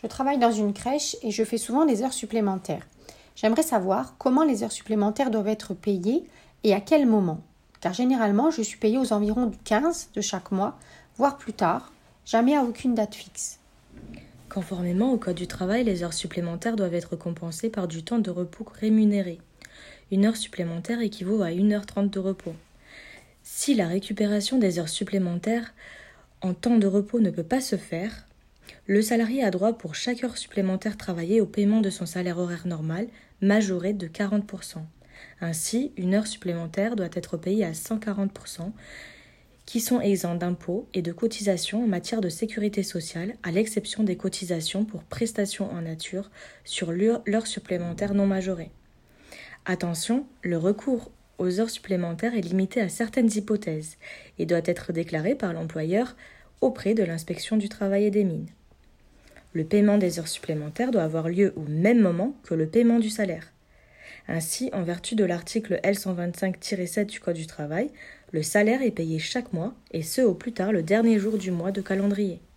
Je travaille dans une crèche et je fais souvent des heures supplémentaires. J'aimerais savoir comment les heures supplémentaires doivent être payées et à quel moment. Car généralement, je suis payée aux environs du 15 de chaque mois, voire plus tard, jamais à aucune date fixe. Conformément au Code du travail, les heures supplémentaires doivent être compensées par du temps de repos rémunéré. Une heure supplémentaire équivaut à 1h30 de repos. Si la récupération des heures supplémentaires en temps de repos ne peut pas se faire, le salarié a droit pour chaque heure supplémentaire travaillée au paiement de son salaire horaire normal, majoré de 40%. Ainsi, une heure supplémentaire doit être payée à 140%, qui sont exempts d'impôts et de cotisations en matière de sécurité sociale, à l'exception des cotisations pour prestations en nature sur l'heure supplémentaire non majorée. Attention, le recours aux heures supplémentaires est limité à certaines hypothèses et doit être déclaré par l'employeur auprès de l'inspection du travail et des mines. Le paiement des heures supplémentaires doit avoir lieu au même moment que le paiement du salaire. Ainsi, en vertu de l'article L125-7 du Code du travail, le salaire est payé chaque mois, et ce au plus tard le dernier jour du mois de calendrier.